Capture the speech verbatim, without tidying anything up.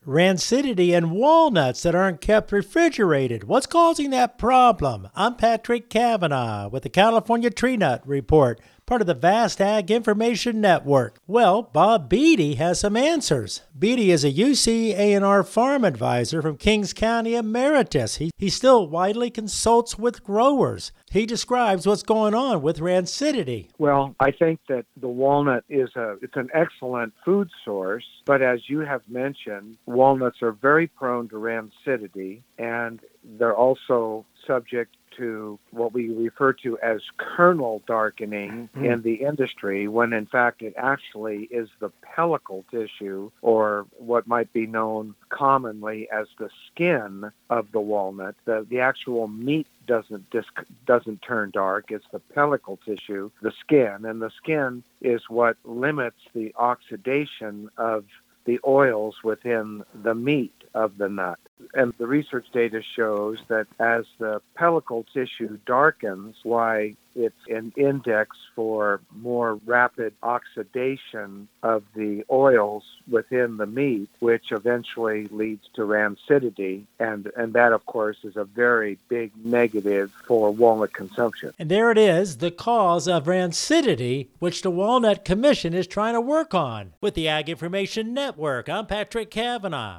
rancidity in walnuts that aren't kept refrigerated. What's causing that problem? I'm Patrick Cavanaugh with the California Tree Nut Report, part of the Vast Ag Information Network. Well, Bob Beatty has some answers. Beatty is a U C A and R farm advisor from Kings County Emeritus. He, he still widely consults with growers. He describes what's going on with rancidity. Well, I think that the walnut is a it's an excellent food source, but as you have mentioned, walnuts are very prone to rancidity, and they're also subject to what we refer to as kernel darkening mm. in the industry, when in fact it actually is the pellicle tissue, or what might be known commonly as the skin of the walnut. The, the actual meat doesn't dis- doesn't turn dark. It's the pellicle tissue, the skin, and the skin is what limits the oxidation of the oils within the meat of the nut. And the research data shows that as the pellicle tissue darkens, why it's an index for more rapid oxidation of the oils within the meat, which eventually leads to rancidity. And, and that, of course, is a very big negative for walnut consumption. And there it is, the cause of rancidity, which the Walnut Commission is trying to work on. With the Ag Information Network, I'm Patrick Cavanaugh.